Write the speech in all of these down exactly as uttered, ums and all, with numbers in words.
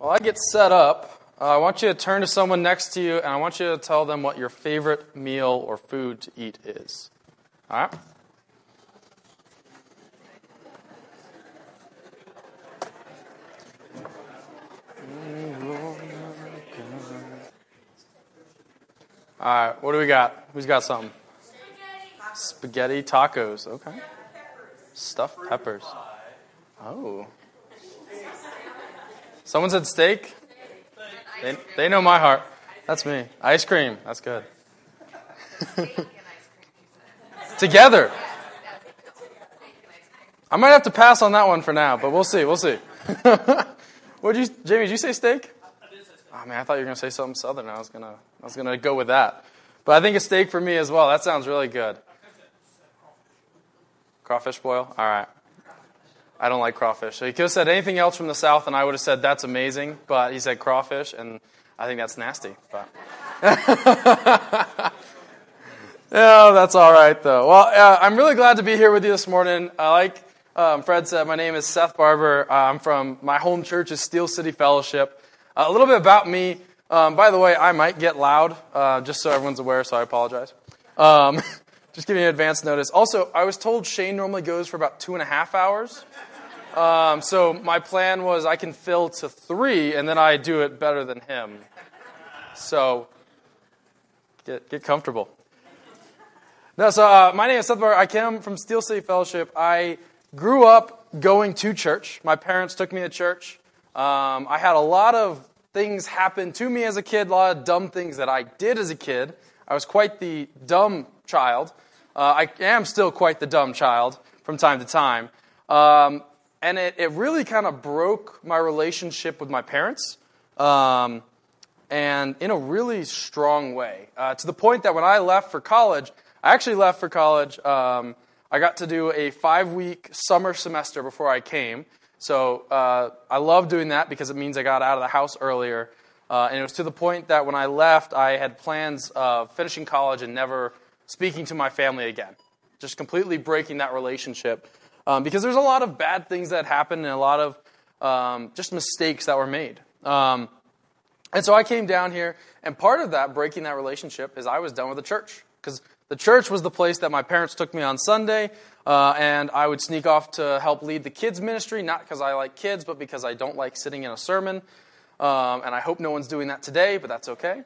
While I get set up, uh, I want you to turn to someone next to you, and I want you to tell them what your favorite meal or food to eat is. All right? All right, what do we got? Who's got something? Spaghetti tacos. Okay. Stuffed peppers. Oh. Someone said steak? They, they know my heart. That's me. Ice cream. That's good. Together. I might have to pass on that one for now, but we'll see. We'll see. What did you, Jamie? Did you say steak? Oh man, I thought you were gonna say something southern. I was gonna, I was gonna go with that. But I think a steak for me as well. That sounds really good. Crawfish boil. All right. I don't like crawfish. So he could have said anything else from the South, and I would have said that's amazing. But he said crawfish, and I think that's nasty. But yeah, that's all right though. Well, uh, I'm really glad to be here with you this morning. Uh, like um, Fred said, my name is Seth Barber. Uh, I'm from my home church is Steel City Fellowship. Uh, a little bit about me. Um, by the way, I might get loud, uh, just so everyone's aware. So I apologize. Um, just giving you advance notice. Also, I was told Shane normally goes for about two and a half hours. Um, so my plan was I can fill to three, and then I do it better than him. So get get comfortable. No, so uh, my name is Seth Barber. I came from Steel City Fellowship. I grew up going to church. My parents took me to church. Um, I had a lot of things happen to me as a kid, a lot of dumb things that I did as a kid. I was quite the dumb child. Uh, I am still quite the dumb child from time to time. Um, And it, it really kind of broke my relationship with my parents, um, and in a really strong way. Uh, to the point that when I left for college, I actually left for college. Um, I got to do a five-week summer semester before I came. So uh, I love doing that because it means I got out of the house earlier. Uh, and it was to the point that when I left, I had plans of finishing college and never speaking to my family again. Just completely breaking that relationship. Um, because there's a lot of bad things that happened and a lot of um, just mistakes that were made. Um, and so I came down here, and part of that, breaking that relationship, is I was done with the church. Because the church was the place that my parents took me on Sunday, uh, and I would sneak off to help lead the kids' ministry, not because I like kids, but because I don't like sitting in a sermon. Um, and I hope no one's doing that today, but that's okay.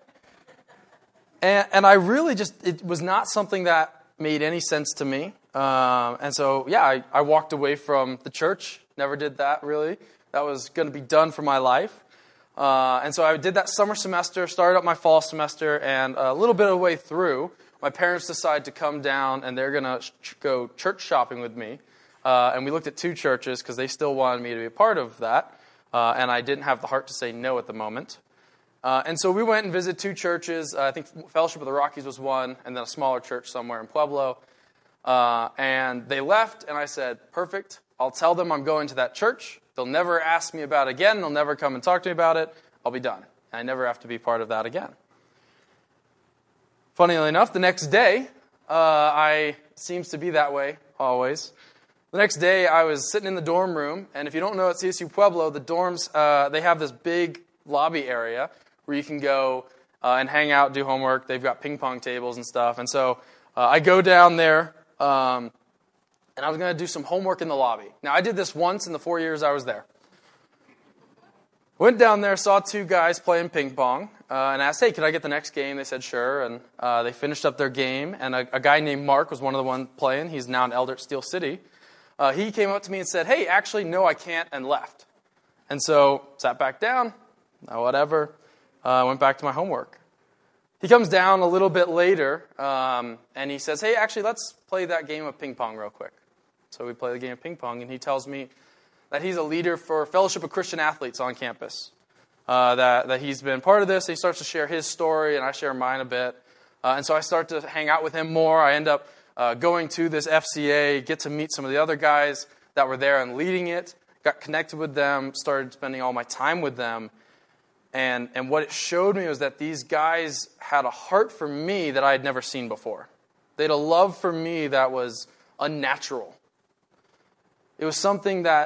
And, and I really just, it was not something that made any sense to me. Um, and so, yeah, I, I walked away from the church. Never did that, really. That was going to be done for my life. Uh, and so I did that summer semester, started up my fall semester, and a little bit of the way through, my parents decided to come down, and they're going to sh- go church shopping with me. Uh, and we looked at two churches because they still wanted me to be a part of that. Uh, and I didn't have the heart to say no at the moment. Uh, and so we went and visited two churches. Uh, I think Fellowship of the Rockies was one, and then a smaller church somewhere in Pueblo. Uh, and they left, and I said, perfect, I'll tell them I'm going to that church. They'll never ask me about it again. They'll never come and talk to me about it. I'll be done. And I never have to be part of that again. Funnily enough, the next day, uh, I seems to be that way always. The next day, I was sitting in the dorm room, and if you don't know at C S U Pueblo, the dorms, uh, they have this big lobby area where you can go uh, and hang out, do homework. They've got ping pong tables and stuff. And so uh, I go down there, Um, and I was going to do some homework in the lobby. Now, I did this once in the four years I was there. Went down there, saw two guys playing ping pong, uh, and asked, hey, could I get the next game? They said, sure, and uh, they finished up their game, and a, a guy named Mark was one of the ones playing. He's now an elder at Steel City. Uh, he came up to me and said, hey, actually, no, I can't, and left. And so, sat back down, uh, whatever, uh, went back to my homework. He comes down a little bit later, um, and he says, hey, actually, let's play that game of ping pong real quick. So we play the game of ping pong, and he tells me that he's a leader for Fellowship of Christian Athletes on campus, uh, that, that he's been part of this. He starts to share his story, and I share mine a bit. Uh, and so I start to hang out with him more. I end up uh, going to this F C A, get to meet some of the other guys that were there and leading it, got connected with them, started spending all my time with them. And and what it showed me was that these guys had a heart for me that I had never seen before. They had a love for me that was unnatural. It was something that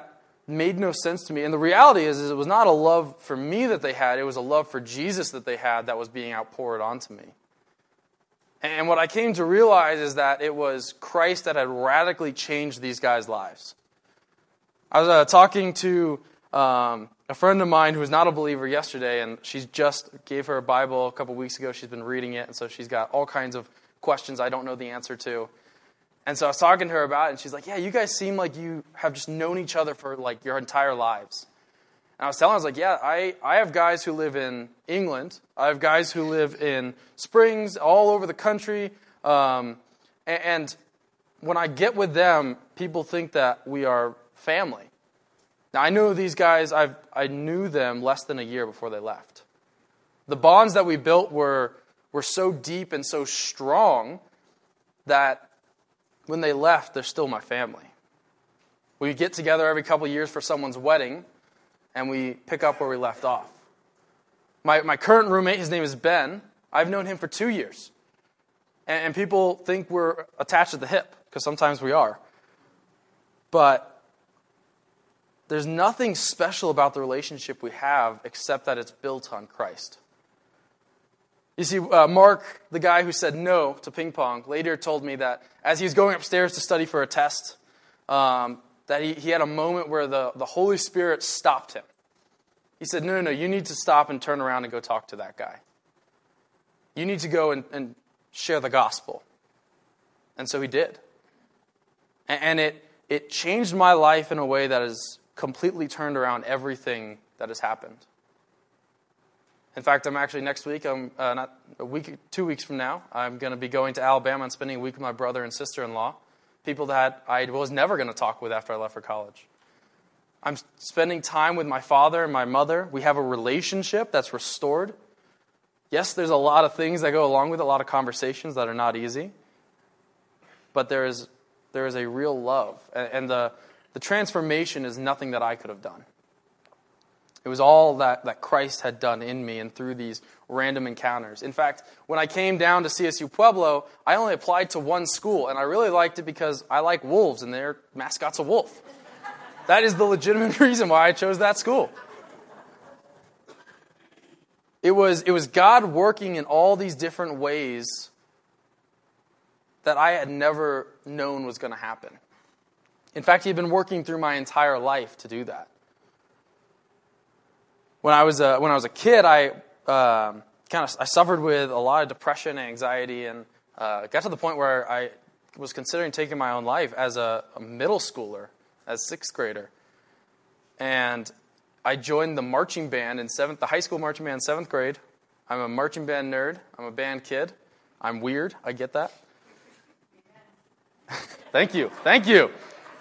made no sense to me. And the reality is, is it was not a love for me that they had. It was a love for Jesus that they had that was being outpoured onto me. And what I came to realize is that it was Christ that had radically changed these guys' lives. I was uh, talking to um, a friend of mine who was not a believer yesterday, and she just gave her a Bible a couple weeks ago. She's been reading it, and so she's got all kinds of questions I don't know the answer to. And so I was talking to her about it, and she's like, yeah, you guys seem like you have just known each other for like your entire lives. And I was telling her, I was like, yeah, I, I have guys who live in England. I have guys who live in Springs, all over the country. Um, and, and when I get with them, people think that we are family. Now, I know these guys, I've, I knew them less than a year before they left. The bonds that we built were, were so deep and so strong that when they left, they're still my family. We get together every couple of years for someone's wedding, and we pick up where we left off. My my current roommate, his name is Ben. I've known him for two years. And, and people think we're attached at the hip, because sometimes we are. But there's nothing special about the relationship we have except that it's built on Christ. You see, uh, Mark, the guy who said no to ping pong, later told me that as he was going upstairs to study for a test, um, that he, he had a moment where the, the Holy Spirit stopped him. He said, no, no, no, you need to stop and turn around and go talk to that guy. You need to go and, and share the gospel. And so he did. And, and it, it changed my life in a way that has completely turned around everything that has happened. In fact, I'm actually next week, I'm uh, not a week, two weeks from now, I'm going to be going to Alabama and spending a week with my brother and sister-in-law, people that I was never going to talk with after I left for college. I'm spending time with my father and my mother. We have a relationship that's restored. Yes, there's a lot of things that go along with it, a lot of conversations that are not easy, but there is there is a real love, and, and the the transformation is nothing that I could have done. It was all that, that Christ had done in me and through these random encounters. In fact, when I came down to C S U Pueblo, I only applied to one school, and I really liked it because I like wolves, and their mascot's a wolf. That is the legitimate reason why I chose that school. It was, it was God working in all these different ways that I had never known was going to happen. In fact, He had been working through my entire life to do that. When I was a, when I was a kid, I um, kind of I suffered with a lot of depression and anxiety, and uh, got to the point where I was considering taking my own life as a, a middle schooler, as a sixth grader. And I joined the marching band in seventh, the high school marching band in seventh grade. I'm a marching band nerd. I'm a band kid. I'm weird. I get that. Thank you. Thank you.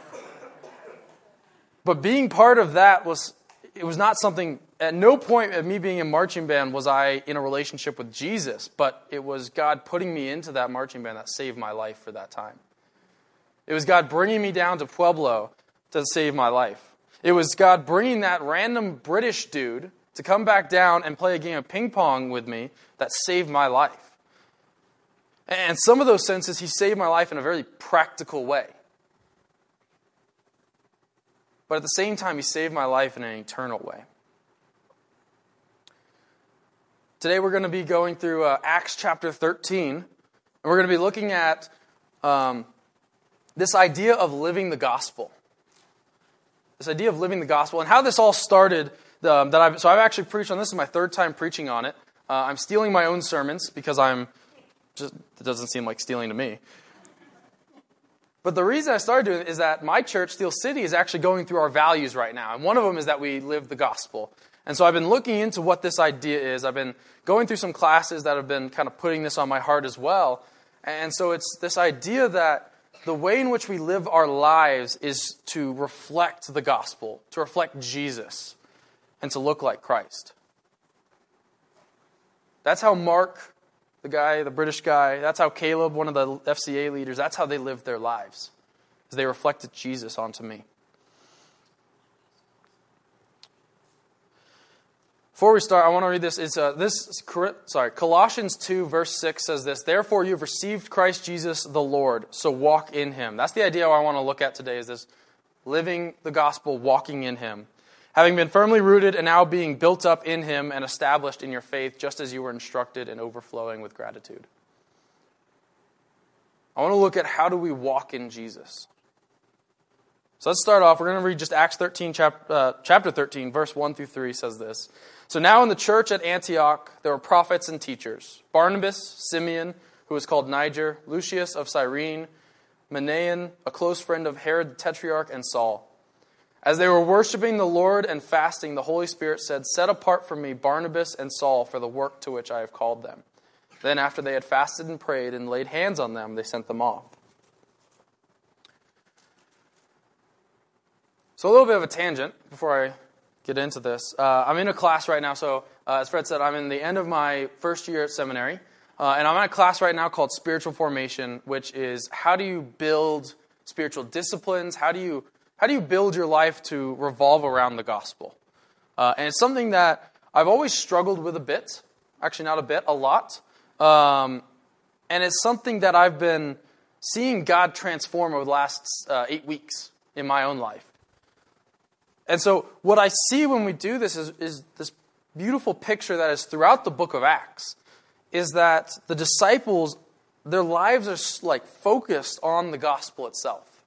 But being part of that was, it was not something, at no point of me being in marching band was I in a relationship with Jesus, but it was God putting me into that marching band that saved my life for that time. It was God bringing me down to Pueblo to save my life. It was God bringing that random British dude to come back down and play a game of ping pong with me that saved my life. And in some of those senses, He saved my life in a very practical way. But at the same time, He saved my life in an eternal way. Today we're going to be going through uh, Acts chapter thirteen, and we're going to be looking at um, this idea of living the gospel. This idea of living the gospel, and how this all started. Um, that I've, so I've actually preached on this. This is my third time preaching on it. Uh, I'm stealing my own sermons because I'm just, it doesn't seem like stealing to me. But the reason I started doing it is that my church, Steel City, is actually going through our values right now. And one of them is that we live the gospel. And so I've been looking into what this idea is. I've been going through some classes that have been kind of putting this on my heart as well. And so it's this idea that the way in which we live our lives is to reflect the gospel, to reflect Jesus, and to look like Christ. That's how Mark, the guy, the British guy, that's how Caleb, one of the F C A leaders, that's how they lived their lives, as they reflected Jesus onto me. Before we start, I want to read this. It's uh, this. Sorry, Colossians two, verse six says this: "Therefore you have received Christ Jesus the Lord, so walk in Him." That's the idea I want to look at today. Is this living the gospel, walking in Him, having been firmly rooted and now being built up in Him and established in your faith, just as you were instructed and overflowing with gratitude. I want to look at how do we walk in Jesus. So let's start off. We're going to read just Acts thirteen, chap- uh, chapter thirteen, verse one through three says this. So now in the church at Antioch, there were prophets and teachers. Barnabas, Simeon, who was called Niger, Lucius of Cyrene, Manaen, a close friend of Herod the Tetrarch, and Saul. As they were worshiping the Lord and fasting, the Holy Spirit said, "Set apart for me Barnabas and Saul for the work to which I have called them." Then after they had fasted and prayed and laid hands on them, they sent them off. So a little bit of a tangent before I get into this. Uh, I'm in a class right now, so uh, as Fred said, I'm in the end of my first year at seminary. Uh, and I'm in a class right now called Spiritual Formation, which is how do you build spiritual disciplines? How do you how do you build your life to revolve around the gospel? Uh, and it's something that I've always struggled with a bit. Actually, not a bit, a lot. Um, and it's something that I've been seeing God transform over the last uh, eight weeks in my own life. And so what I see when we do this is, is this beautiful picture that is throughout the book of Acts, is that the disciples, their lives are like focused on the gospel itself.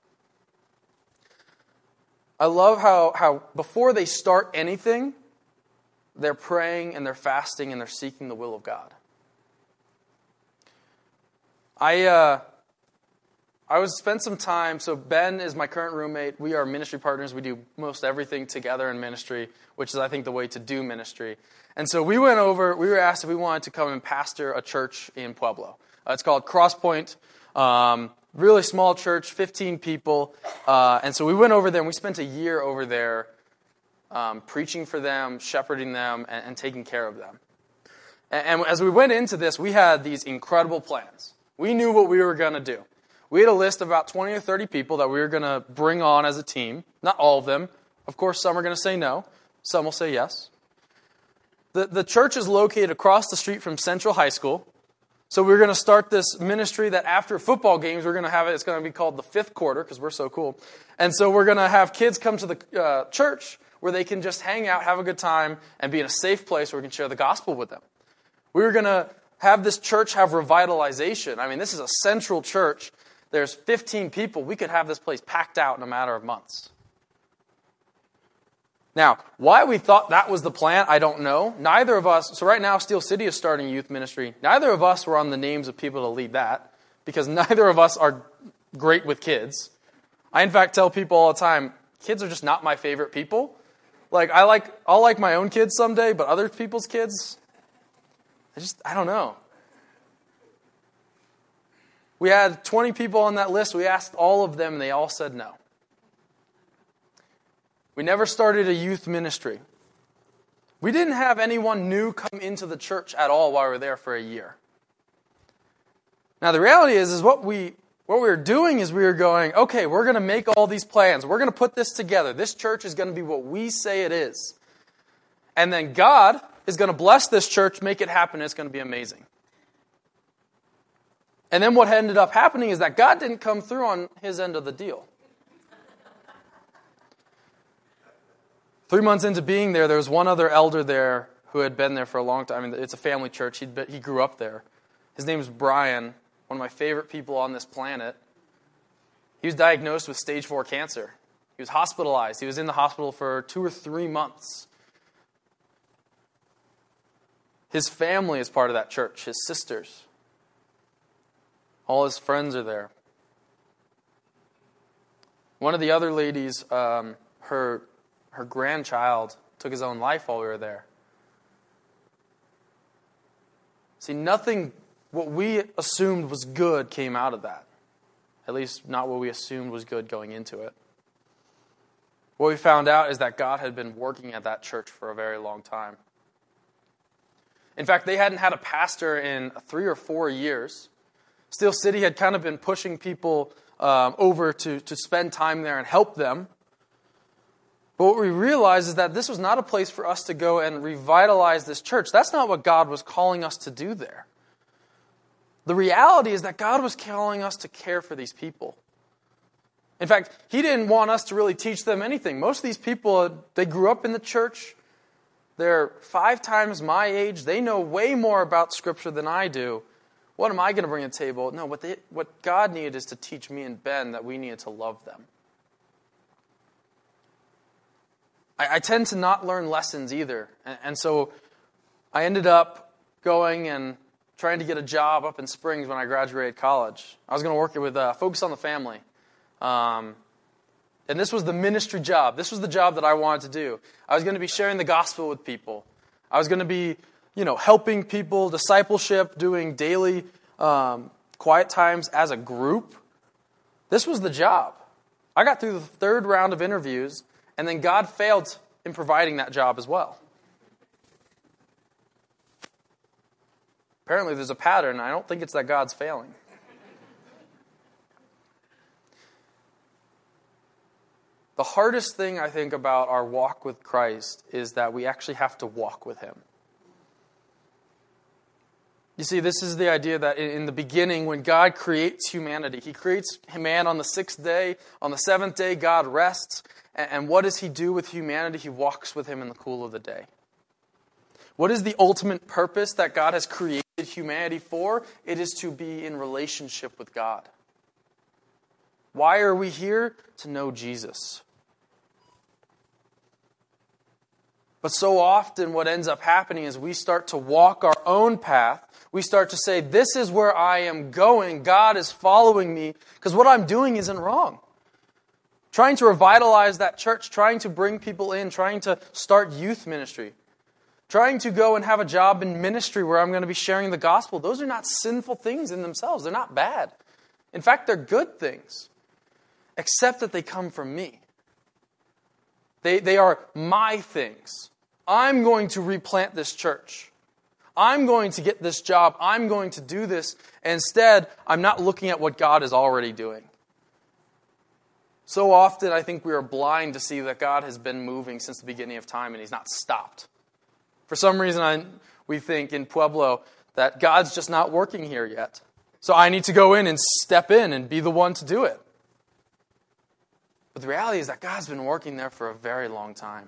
I love how, how before they start anything, they're praying and they're fasting and they're seeking the will of God. I uh, I was spent some time, so Ben is my current roommate. We are ministry partners. We do most everything together in ministry, which is, I think, the way to do ministry. And so we went over, we were asked if we wanted to come and pastor a church in Pueblo. Uh, it's called Crosspoint. Um, really small church, fifteen people. Uh, and so we went over there and we spent a year over there um, preaching for them, shepherding them, and, and taking care of them. And, and as we went into this, we had these incredible plans. We knew what we were going to do. We had a list of about twenty or thirty people that we were going to bring on as a team. Not all of them. Of course, some are going to say no. Some will say yes. The, the church is located across the street from Central High School. So we're going to start this ministry that after football games, we're going to have it. It's going to be called the fifth quarter because we're so cool. And so we're going to have kids come to the uh, church where they can just hang out, have a good time, and be in a safe place where we can share the gospel with them. We were going to have this church have revitalization. I mean, this is a central church. There's fifteen people. We could have this place packed out in a matter of months. Now, why we thought that was the plan, I don't know. Neither of us, so right now Steel City is starting youth ministry. Neither of us were on the names of people to lead that because neither of us are great with kids. I, in fact, tell people all the time, kids are just not my favorite people. Like, I like, I'll like my own kids someday, but other people's kids, I just, I don't know. We had twenty people on that list. We asked all of them, and they all said no. We never started a youth ministry. We didn't have anyone new come into the church at all while we were there for a year. Now, the reality is, is what we what we were doing is we were going, okay, we're going to make all these plans. We're going to put this together. This church is going to be what we say it is. And then God is going to bless this church, make it happen. It's going to be amazing. And then what ended up happening is that God didn't come through on His end of the deal. Three months into being there, there was one other elder there who had been there for a long time. I mean, it's a family church. He'd been, he grew up there. His name is Brian, one of my favorite people on this planet. He was diagnosed with stage four cancer. He was hospitalized. He was in the hospital for two or three months. His family is part of that church, his sisters. All his friends are there. One of the other ladies, um, her... Her grandchild took his own life while we were there. See, nothing, what we assumed was good came out of that. At least not what we assumed was good going into it. What we found out is that God had been working at that church for a very long time. In fact, they hadn't had a pastor in three or four years. Steel City had kind of been pushing people um, over to, to spend time there and help them. But what we realized is that this was not a place for us to go and revitalize this church. That's not what God was calling us to do there. The reality is that God was calling us to care for these people. In fact, he didn't want us to really teach them anything. Most of these people, they grew up in the church. They're five times my age. They know way more about Scripture than I do. What am I going to bring to the table? No, what, they, what God needed is to teach me and Ben that we needed to love them. I, I tend to not learn lessons either. And, and so I ended up going and trying to get a job up in Springs when I graduated college. I was going to work with uh, Focus on the Family. Um, and this was the ministry job. This was the job that I wanted to do. I was going to be sharing the gospel with people. I was going to be, you know, helping people, discipleship, doing daily um, quiet times as a group. This was the job. I got through the third round of interviews, and then God failed in providing that job as well. Apparently there's a pattern. I don't think it's that God's failing. The hardest thing I think about our walk with Christ is that we actually have to walk with Him. You see, this is the idea that in the beginning, when God creates humanity, He creates man on the sixth day. On the seventh day, God rests. And what does He do with humanity? He walks with Him in the cool of the day. What is the ultimate purpose that God has created humanity for? It is to be in relationship with God. Why are we here? To know Jesus. But so often what ends up happening is we start to walk our own path. We start to say, this is where I am going. God is following me because what I'm doing isn't wrong. Trying to revitalize that church, trying to bring people in, trying to start youth ministry, trying to go and have a job in ministry where I'm going to be sharing the gospel. Those are not sinful things in themselves. They're not bad. In fact, they're good things, except that they come from me. They, they are my things. I'm going to replant this church. I'm going to get this job. I'm going to do this. And instead, I'm not looking at what God is already doing. So often, I think we are blind to see that God has been moving since the beginning of time and He's not stopped. For some reason, I, we think in Pueblo that God's just not working here yet. So I need to go in and step in and be the one to do it. But the reality is that God's been working there for a very long time.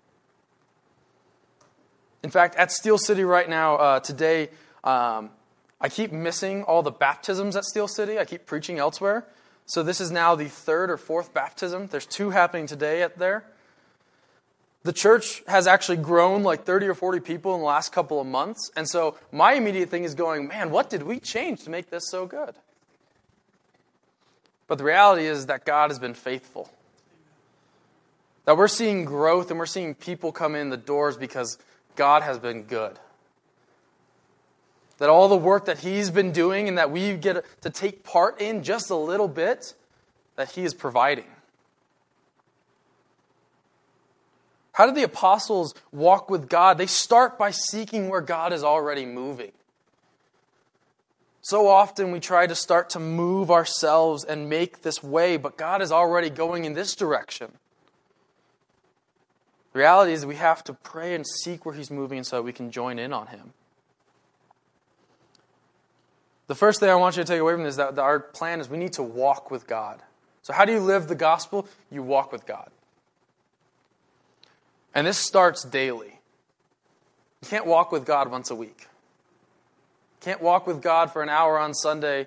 In fact, at Steel City right now, uh, today, um, I keep missing all the baptisms at Steel City. I keep preaching elsewhere. So this is now the third or fourth baptism. There's two happening today at there. The church has actually grown like thirty or forty people in the last couple of months. And so my immediate thing is going, man, what did we change to make this so good? But the reality is that God has been faithful. That we're seeing growth and we're seeing people come in the doors because God has been good. That all the work that He's been doing and that we get to take part in just a little bit, that He is providing. How did the apostles walk with God? They start by seeking where God is already moving. So often we try to start to move ourselves and make this way, but God is already going in this direction. The reality is we have to pray and seek where He's moving so that we can join in on Him. The first thing I want you to take away from this is that our plan is we need to walk with God. So how do you live the gospel? You walk with God. And this starts daily. You can't walk with God once a week. You can't walk with God for an hour on Sunday.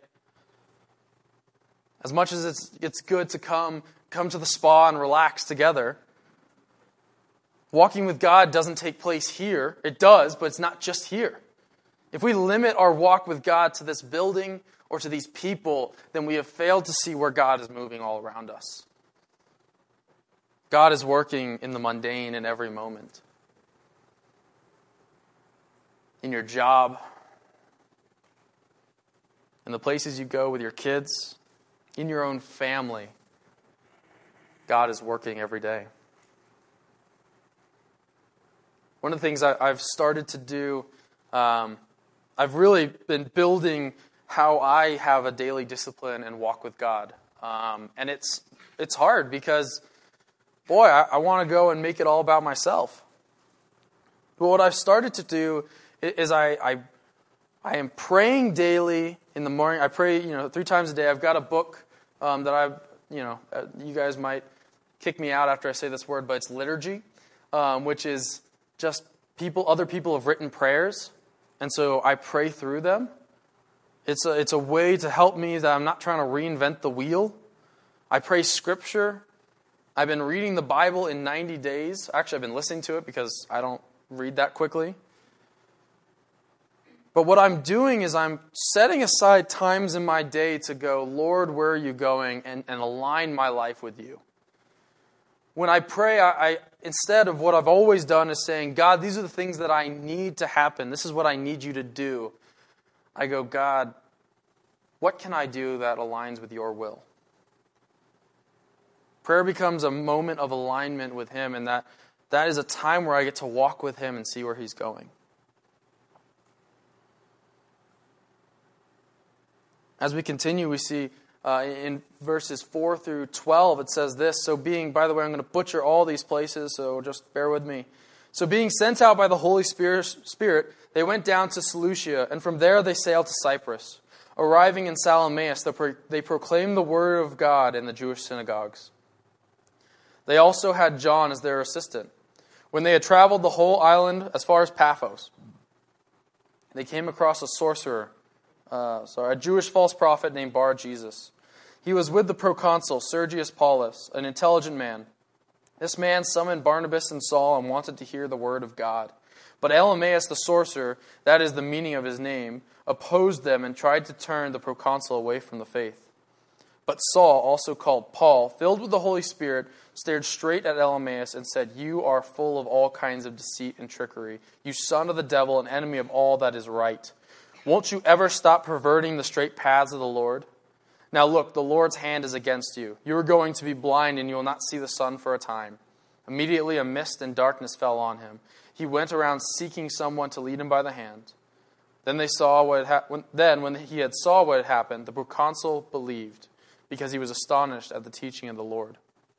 As much as it's it's good to come, come to the spa and relax together, walking with God doesn't take place here. It does, but it's not just here. If we limit our walk with God to this building or to these people, then we have failed to see where God is moving all around us. God is working in the mundane in every moment. In your job, in the places you go with your kids, in your own family, God is working every day. One of the things I, I've started to do, um, I've really been building how I have a daily discipline and walk with God. Um, and it's it's hard because, boy, I, I want to go and make it all about myself. But what I've started to do is I, I I am praying daily in the morning. I pray, you know, three times a day. I've got a book um, that I've you know, uh, you guys might kick me out after I say this word, but it's liturgy, um, which is just people, other people have written prayers, and so I pray through them. It's a, it's a way to help me that I'm not trying to reinvent the wheel. I pray Scripture. I've been reading the Bible in ninety days. Actually, I've been listening to it because I don't read that quickly. But what I'm doing is I'm setting aside times in my day to go, Lord, where are you going? And, and align my life with you. When I pray, I, I instead of what I've always done is saying, God, these are the things that I need to happen. This is what I need you to do. I go, God, what can I do that aligns with your will? Prayer becomes a moment of alignment with Him, and that, that is a time where I get to walk with Him and see where He's going. As we continue, we see uh, in verses four through twelve, it says this. So being, by the way, I'm going to butcher all these places, so just bear with me. So being sent out by the Holy Spirit, they went down to Seleucia, and from there they sailed to Cyprus. Arriving in Salamis, they proclaimed the word of God in the Jewish synagogues. They also had John as their assistant. When they had traveled the whole island as far as Paphos, they came across a sorcerer, Uh, sorry, a Jewish false prophet named Bar-Jesus. He was with the proconsul, Sergius Paulus, an intelligent man. This man summoned Barnabas and Saul and wanted to hear the word of God. But Elymas the sorcerer, that is the meaning of his name, opposed them and tried to turn the proconsul away from the faith. But Saul, also called Paul, filled with the Holy Spirit, stared straight at Elymas and said, You are full of all kinds of deceit and trickery, you son of the devil, an enemy of all that is right. Won't you ever stop perverting the straight paths of the Lord? Now look, the Lord's hand is against you. You are going to be blind, and you will not see the sun for a time. Immediately a mist and darkness fell on him. He went around seeking someone to lead him by the hand. Then they saw what had ha- when, then when he had saw what had happened, the proconsul believed, because he was astonished at the teaching of the Lord.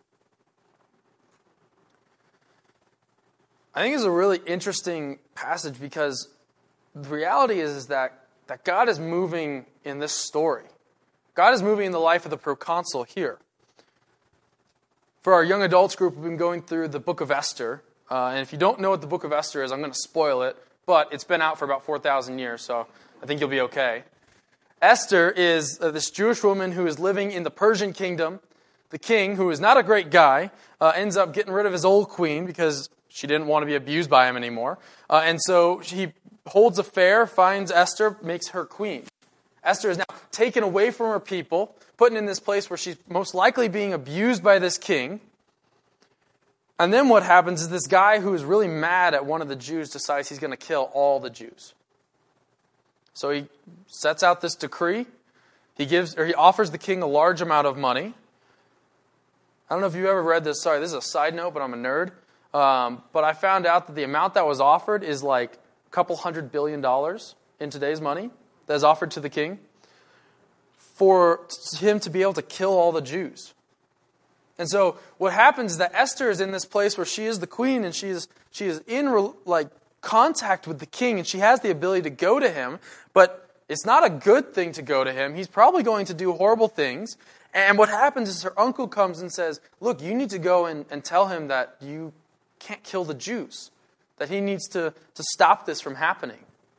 I think it's a really interesting passage because the reality is, is that, that God is moving in this story. God is moving in the life of the proconsul here. For our young adults group, we've been going through the book of Esther. Uh, and if you don't know what the book of Esther is, I'm going to spoil it. But it's been out for about four thousand years, so I think you'll be okay. Esther is uh, this Jewish woman who is living in the Persian kingdom. The king, who is not a great guy, uh, ends up getting rid of his old queen because she didn't want to be abused by him anymore. Uh, and so he holds a fair, finds Esther, makes her queen. Esther is now taken away from her people, put in this place where she's most likely being abused by this king. And then what happens is this guy who is really mad at one of the Jews decides he's going to kill all the Jews. So he sets out this decree. He gives, or he offers the king a large amount of money. I don't know if you ever read this. Sorry, this is a side note, but I'm a nerd. Um, but I found out that the amount that was offered is like a couple hundred billion dollars in today's money that is offered to the king for him to be able to kill all the Jews. And so what happens is that Esther is in this place where she is the queen and she is she is in like contact with the king and she has the ability to go to him, but it's not a good thing to go to him. He's probably going to do horrible things. And what happens is her uncle comes and says, look, you need to go and, and tell him that you can't kill the Jews, that he needs to, to stop this from happening.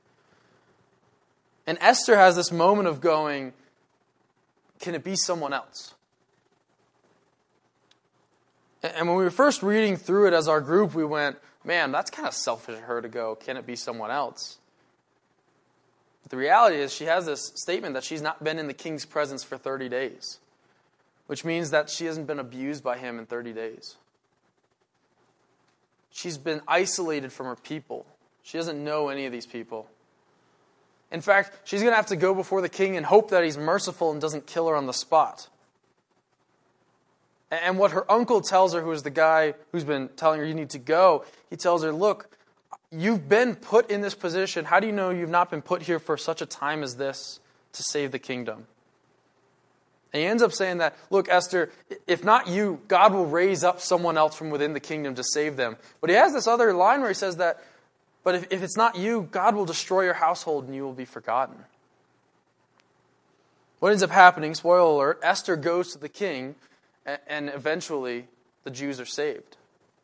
And Esther has this moment of going, can it be someone else? And when we were first reading through it as our group, we went, man, that's kind of selfish of her to go, can it be someone else? But the reality is she has this statement that she's not been in the king's presence for thirty days, which means that she hasn't been abused by him in thirty days. She's been isolated from her people. She doesn't know any of these people. In fact, she's going to have to go before the king and hope that he's merciful and doesn't kill her on the spot. And what her uncle tells her, who is the guy who's been telling her you need to go, he tells her, look, you've been put in this position. How do you know you've not been put here for such a time as this to save the kingdom? And he ends up saying that, look, Esther, if not you, God will raise up someone else from within the kingdom to save them. But he has this other line where he says that, but if, if it's not you, God will destroy your household and you will be forgotten. What ends up happening, spoiler alert, Esther goes to the king and eventually the Jews are saved.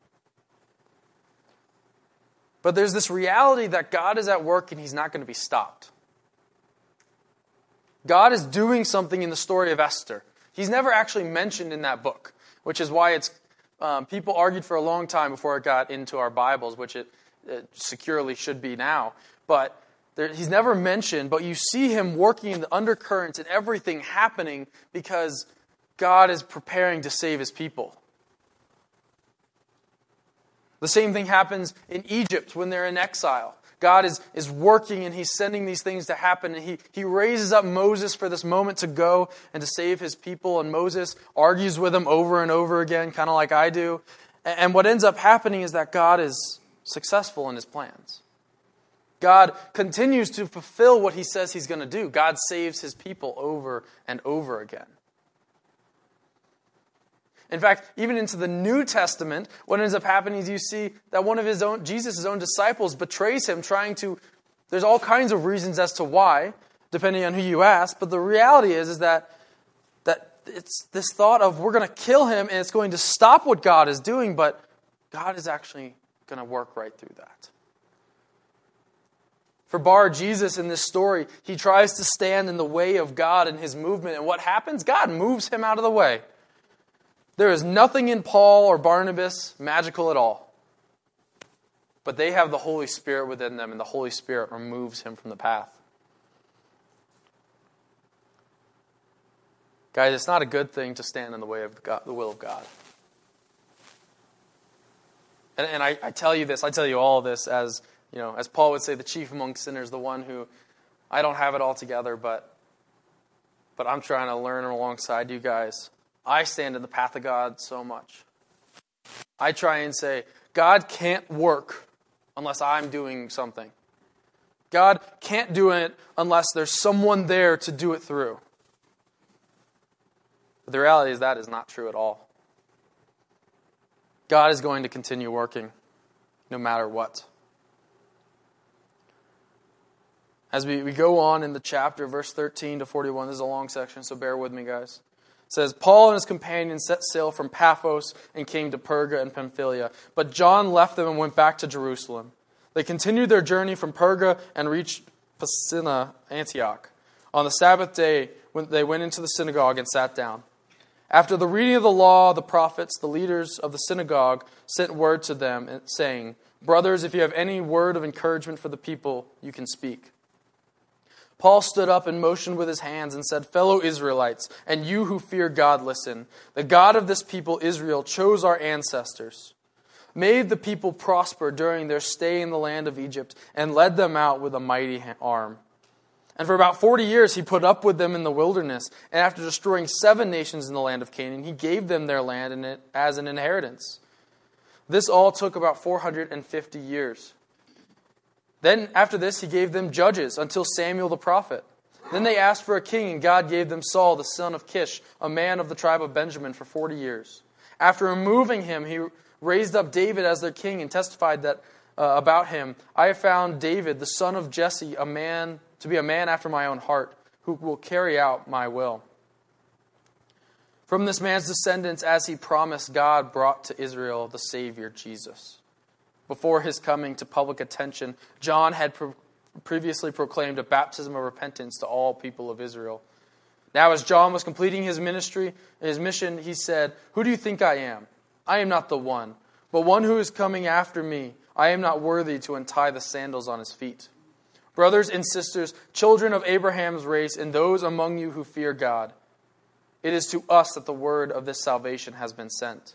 But there's this reality that God is at work and He's not going to be stopped. God is doing something in the story of Esther. He's never actually mentioned in that book, which is why it's um, people argued for a long time before it got into our Bibles, which it, it securely should be now. But there, He's never mentioned, but you see Him working in the undercurrents and everything happening because God is preparing to save His people. The same thing happens in Egypt when they're in exile. God is, is working and He's sending these things to happen. And he, he raises up Moses for this moment to go and to save His people. And Moses argues with him over and over again, kind of like I do. And, and what ends up happening is that God is successful in His plans. God continues to fulfill what He says He's going to do. God saves His people over and over again. In fact, even into the New Testament, what ends up happening is you see that one of his own, Jesus' own disciples betrays Him, trying to, there's all kinds of reasons as to why, depending on who you ask, but the reality is, is that, that it's this thought of we're going to kill Him and it's going to stop what God is doing, but God is actually going to work right through that. For Bar Jesus in this story, he tries to stand in the way of God and His movement, and what happens? God moves him out of the way. There is nothing in Paul or Barnabas magical at all. But they have the Holy Spirit within them, and the Holy Spirit removes him from the path. Guys, it's not a good thing to stand in the way of God, the will of God. And, and I, I tell you this, I tell you all of this as, you know, as Paul would say, the chief among sinners, the one who, I don't have it all together, but, but I'm trying to learn alongside you guys. I stand in the path of God so much. I try and say, God can't work unless I'm doing something. God can't do it unless there's someone there to do it through. But the reality is that is not true at all. God is going to continue working no matter what. As we, we go on in the chapter, verse thirteen to forty-one, this is a long section, so bear with me, guys. It says, Paul and his companions set sail from Paphos and came to Perga and Pamphylia. But John left them and went back to Jerusalem. They continued their journey from Perga and reached Pisidia, Antioch. On the Sabbath day, when they went into the synagogue and sat down. After the reading of the law, the prophets, the leaders of the synagogue sent word to them, saying, Brothers, if you have any word of encouragement for the people, you can speak. Paul stood up and motioned with his hands and said, Fellow Israelites, and you who fear God, listen. The God of this people, Israel, chose our ancestors, made the people prosper during their stay in the land of Egypt, and led them out with a mighty arm. And for about forty years he put up with them in the wilderness, and after destroying seven nations in the land of Canaan, he gave them their land in it as an inheritance. This all took about four hundred fifty years. Then after this, he gave them judges until Samuel the prophet. Then they asked for a king, and God gave them Saul, the son of Kish, a man of the tribe of Benjamin, for forty years. After removing him, he raised up David as their king and testified that uh, about him, I have found David, the son of Jesse, a man to be a man after my own heart, who will carry out my will. From this man's descendants, as he promised, God brought to Israel the Savior, Jesus. Before his coming to public attention, John had pro- previously proclaimed a baptism of repentance to all people of Israel. Now as John was completing his ministry, his mission, he said, Who do you think I am? I am not the one, but one who is coming after me. I am not worthy to untie the sandals on his feet. Brothers and sisters, children of Abraham's race, and those among you who fear God, it is to us that the word of this salvation has been sent.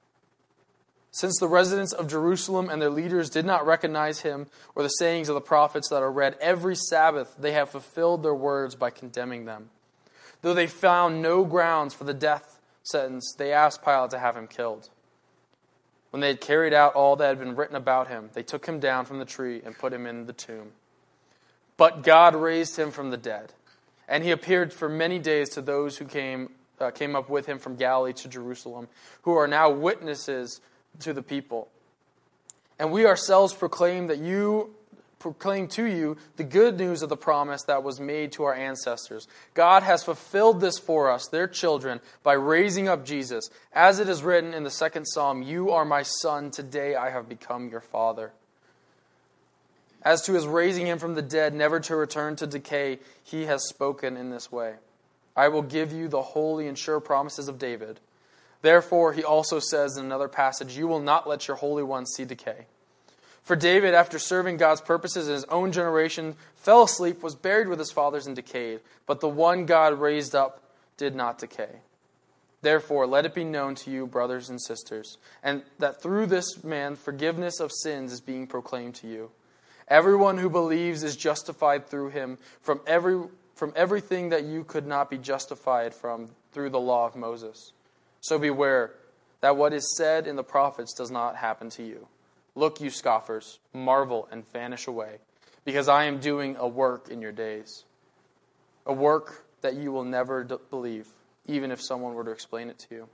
Since the residents of Jerusalem and their leaders did not recognize him or the sayings of the prophets that are read every Sabbath, they have fulfilled their words by condemning them. Though they found no grounds for the death sentence, they asked Pilate to have him killed. When they had carried out all that had been written about him, they took him down from the tree and put him in the tomb. But God raised him from the dead, and he appeared for many days to those who came uh, came up with him from Galilee to Jerusalem, who are now witnesses to the people. And we ourselves proclaim that you proclaim to you the good news of the promise that was made to our ancestors. God has fulfilled this for us, their children, by raising up Jesus. As it is written in the second Psalm, you are my son, today I have become your father. As to his raising him from the dead, never to return to decay, he has spoken in this way. I will give you the holy and sure promises of David. Therefore, he also says in another passage, you will not let your Holy One see decay. For David, after serving God's purposes in his own generation, fell asleep, was buried with his fathers, and decayed. But the one God raised up did not decay. Therefore, let it be known to you, brothers and sisters, and that through this man forgiveness of sins is being proclaimed to you. Everyone who believes is justified through him from every from everything that you could not be justified from through the law of Moses. So beware that what is said in the prophets does not happen to you. Look, you scoffers, marvel and vanish away, because I am doing a work in your days, a work that you will never d- believe, even if someone were to explain it to you.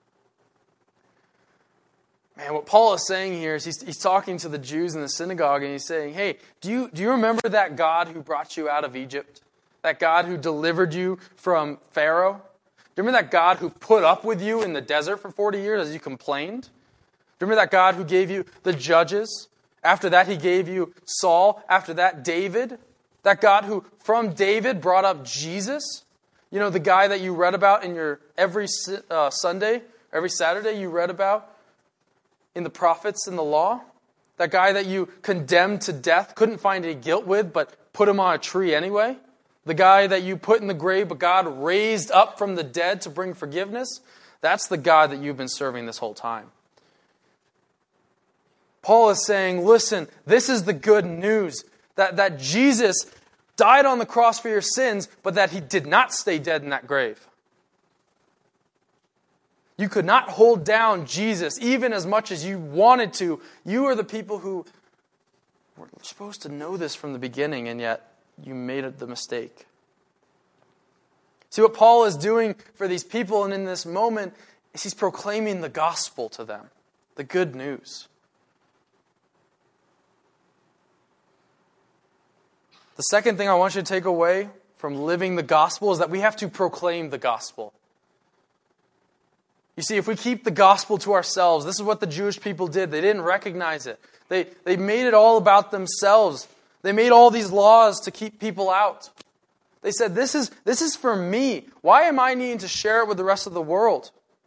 Man, what Paul is saying here is he's, he's talking to the Jews in the synagogue, and he's saying, hey, do you, do you remember that God who brought you out of Egypt? That God who delivered you from Pharaoh? Do you remember that God who put up with you in the desert for forty years as you complained? Do you remember that God who gave you the judges? After that, he gave you Saul. After that, David. That God who, from David, brought up Jesus. You know, the guy that you read about in your every uh, Sunday, every Saturday you read about in the prophets and the law. That guy that you condemned to death, couldn't find any guilt with, but put him on a tree anyway. The guy that you put in the grave, but God raised up from the dead to bring forgiveness. That's the God that you've been serving this whole time. Paul is saying, listen, this is the good news. That, that Jesus died on the cross for your sins, but that he did not stay dead in that grave. You could not hold down Jesus even as much as you wanted to. You are the people who were supposed to know this from the beginning, and yet you made the mistake. See, what Paul is doing for these people and in this moment is he's proclaiming the gospel to them, the good news. The second thing I want you to take away from living the gospel is that we have to proclaim the gospel. You see, if we keep the gospel to ourselves, this is what the Jewish people did. They didn't recognize it. They, they made it all about themselves. They made all these laws to keep people out. They said, this is, this is for me. Why am I needing to share it with the rest of the world?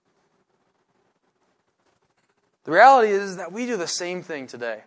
The reality is that we do the same thing today.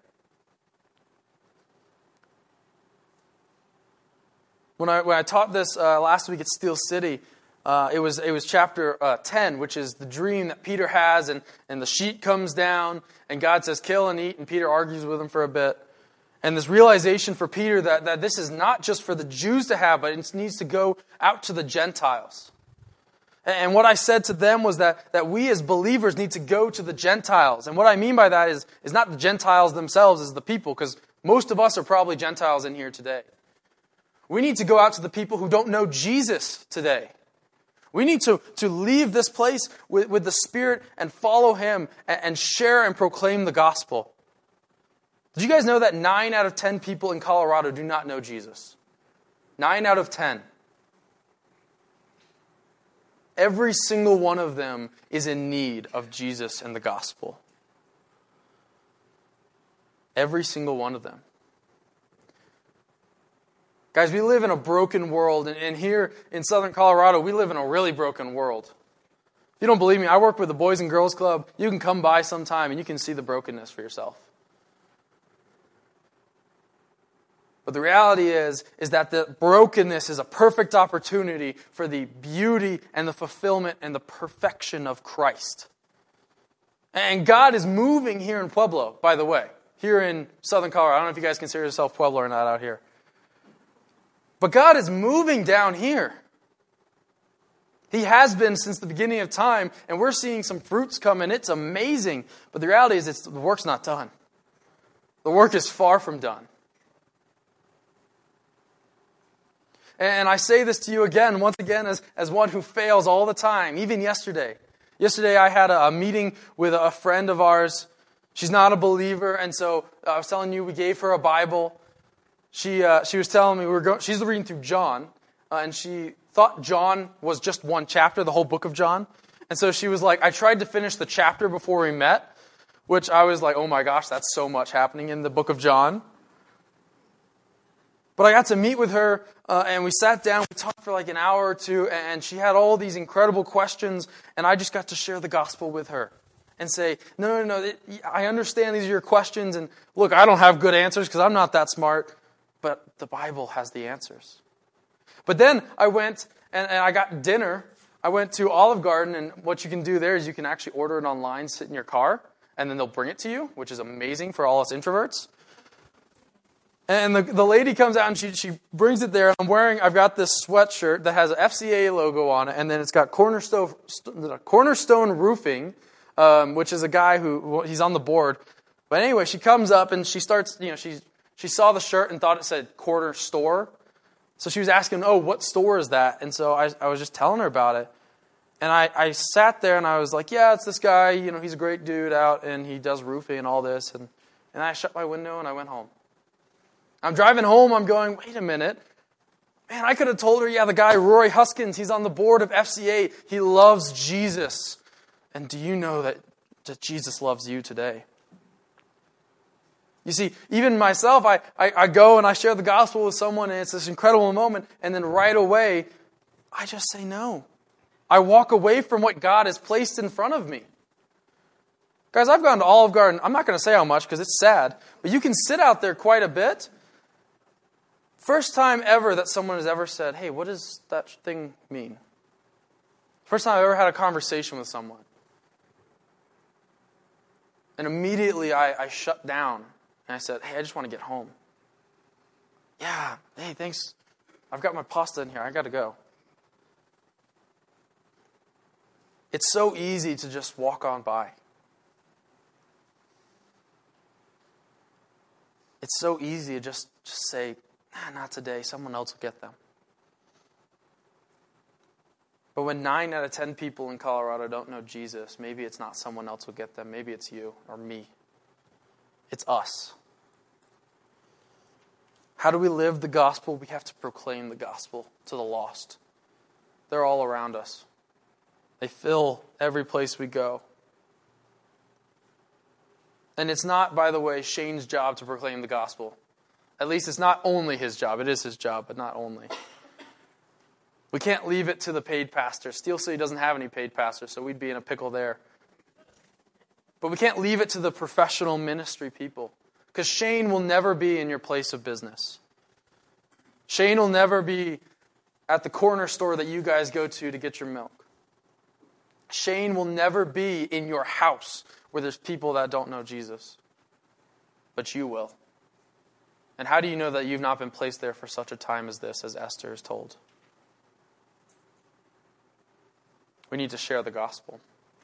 When I, when I taught this uh, last week at Steel City, uh, it was it was chapter uh, ten, which is the dream that Peter has, and, and the sheet comes down, and God says, kill and eat, and Peter argues with him for a bit. And this realization for Peter that, that this is not just for the Jews to have, but it needs to go out to the Gentiles. And what I said to them was that, that we as believers need to go to the Gentiles. And what I mean by that is, is not the Gentiles themselves as the people, because most of us are probably Gentiles in here today. We need to go out to the people who don't know Jesus today. We need to, to leave this place with, with the Spirit and follow Him and, and share and proclaim the gospel. Did you guys know that nine out of ten people in Colorado do not know Jesus? Nine out of ten. Every single one of them is in need of Jesus and the gospel. Every single one of them. Guys, we live in a broken world, and here in Southern Colorado, we live in a really broken world. If you don't believe me, I work with the Boys and Girls Club. You can come by sometime and you can see the brokenness for yourself. But the reality is, is that the brokenness is a perfect opportunity for the beauty and the fulfillment and the perfection of Christ. And God is moving here in Pueblo, by the way, here in Southern Colorado. I don't know if you guys consider yourself Pueblo or not out here. But God is moving down here. He has been since the beginning of time, and we're seeing some fruits come, and it's amazing. But the reality is it's, the work's not done. The work is far from done. And I say this to you again, once again, as, as one who fails all the time, even yesterday. Yesterday I had a, a meeting with a friend of ours. She's not a believer, and so I was telling you we gave her a Bible. she uh, she was telling me, we were going, she's reading through John, uh, and she thought John was just one chapter, the whole book of John. And so she was like, I tried to finish the chapter before we met, which I was like, oh my gosh, that's so much happening in the book of John. But I got to meet with her, uh, and we sat down, we talked for like an hour or two, and she had all these incredible questions, and I just got to share the gospel with her and say, no, no, no, it, I understand these are your questions, and look, I don't have good answers because I'm not that smart, but the Bible has the answers. But then I went, and, and I got dinner. I went to Olive Garden, and what you can do there is you can actually order it online, sit in your car, and then they'll bring it to you, which is amazing for all us introverts. And the, the lady comes out and she she brings it there. I'm wearing, I've got this sweatshirt that has an F C A logo on it, and then it's got Cornerstone, Cornerstone Roofing, um, which is a guy who, he's on the board. But anyway, she comes up and she starts, you know, she she saw the shirt and thought it said Corner Store. So she was asking, oh, what store is that? And so I, I was just telling her about it. And I, I sat there and I was like, yeah, it's this guy, you know, he's a great dude out and he does roofing and all this. And, and I shut my window and I went home. I'm driving home, I'm going, wait a minute. Man, I could have told her, yeah, the guy, Rory Huskins, he's on the board of F C A. He loves Jesus. And do you know that, that Jesus loves you today? You see, even myself, I, I, I go and I share the gospel with someone, and it's this incredible moment, and then right away, I just say no. I walk away from what God has placed in front of me. Guys, I've gone to Olive Garden. I'm not going to say how much because it's sad, but you can sit out there quite a bit. First time ever that someone has ever said, hey, what does that thing mean? First time I've ever had a conversation with someone. And immediately I, I shut down and I said, hey, I just want to get home. Yeah, hey, thanks. I've got my pasta in here. I got to go. It's so easy to just walk on by. It's so easy to just, just say, nah, not today. Someone else will get them. But when nine out of ten people in Colorado don't know Jesus, maybe it's not someone else will get them. Maybe it's you or me. It's us. How do we live the gospel? We have to proclaim the gospel to the lost. They're all around us. They fill every place we go. And it's not, by the way, Shane's job to proclaim the gospel. At least it's not only his job. It is his job, but not only. We can't leave it to the paid pastor. Steel City doesn't have any paid pastors, so we'd be in a pickle there. But we can't leave it to the professional ministry people. Because Shane will never be in your place of business. Shane will never be at the corner store that you guys go to to get your milk. Shane will never be in your house where there's people that don't know Jesus. But you will. And how do you know that you've not been placed there for such a time as this, as Esther is told? We need to share the gospel.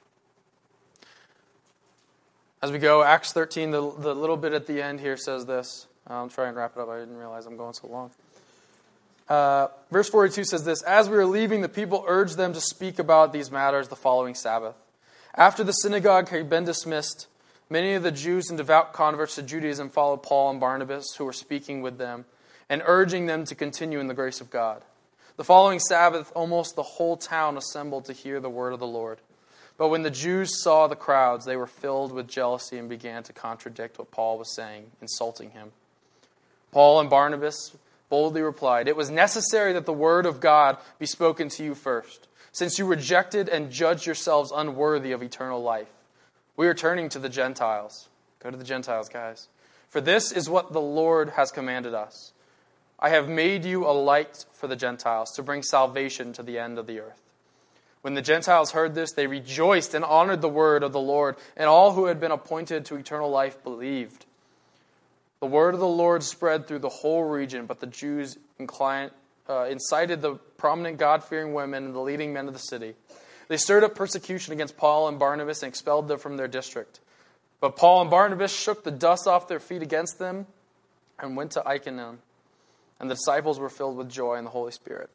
As we go, Acts thirteen, the, the little bit at the end here says this. I'll try and wrap it up. I didn't realize I'm going so long. Uh, verse forty-two says this, as we were leaving, the people urged them to speak about these matters the following Sabbath. After the synagogue had been dismissed, many of the Jews and devout converts to Judaism followed Paul and Barnabas, who were speaking with them and urging them to continue in the grace of God. The following Sabbath, almost the whole town assembled to hear the word of the Lord. But when the Jews saw the crowds, they were filled with jealousy and began to contradict what Paul was saying, insulting him. Paul and Barnabas boldly replied, it was necessary that the word of God be spoken to you first, since you rejected and judged yourselves unworthy of eternal life. We are turning to the Gentiles. Go to the Gentiles, guys. For this is what the Lord has commanded us. I have made you a light for the Gentiles to bring salvation to the end of the earth. When the Gentiles heard this, they rejoiced and honored the word of the Lord, and all who had been appointed to eternal life believed. The word of the Lord spread through the whole region, but the Jews inclined, uh, incited the prominent God-fearing women and the leading men of the city. They stirred up persecution against Paul and Barnabas and expelled them from their district. But Paul and Barnabas shook the dust off their feet against them and went to Iconium. And the disciples were filled with joy in the Holy Spirit.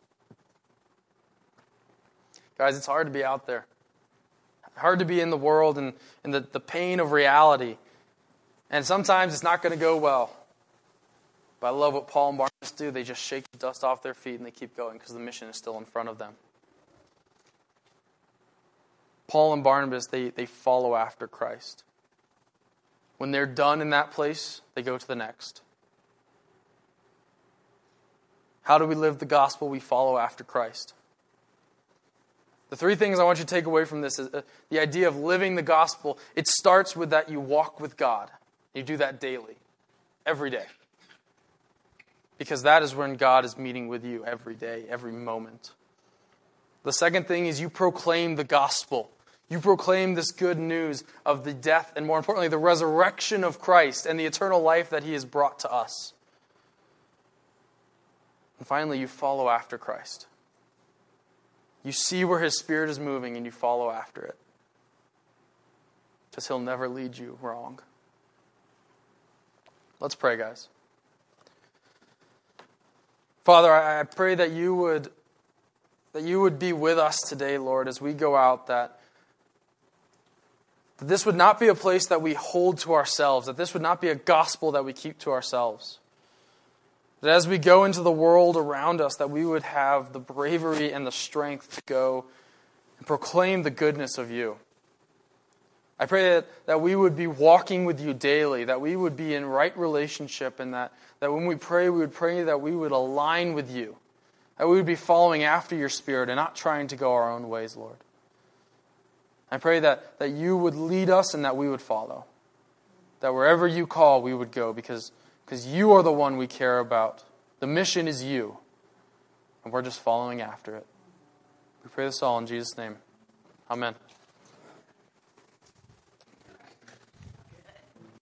Guys, it's hard to be out there. Hard to be in the world and, and the, the pain of reality. And sometimes it's not going to go well. But I love what Paul and Barnabas do. They just shake the dust off their feet and they keep going because the mission is still in front of them. Paul and Barnabas, they, they follow after Christ. When they're done in that place, they go to the next. How do we live the gospel? We follow after Christ. The three things I want you to take away from this is the idea of living the gospel. It starts with that you walk with God. You do that daily, every day. Because that is when God is meeting with you every day, every moment. The second thing is you proclaim the gospel. You proclaim this good news of the death and, more importantly, the resurrection of Christ and the eternal life that He has brought to us. And finally, you follow after Christ. You see where His Spirit is moving and you follow after it. Because He'll never lead you wrong. Let's pray, guys. Father, I pray that you would that you would be with us today, Lord, as we go out, that, that this would not be a place that we hold to ourselves, that this would not be a gospel that we keep to ourselves. That as we go into the world around us, that we would have the bravery and the strength to go and proclaim the goodness of you. I pray that, that we would be walking with you daily, that we would be in right relationship, and that, that when we pray, we would pray that we would align with you, that we would be following after your Spirit and not trying to go our own ways, Lord. I pray that, that you would lead us and that we would follow, that wherever you call, we would go, because, because you are the one we care about. The mission is you, and we're just following after it. We pray this all in Jesus' name. Amen.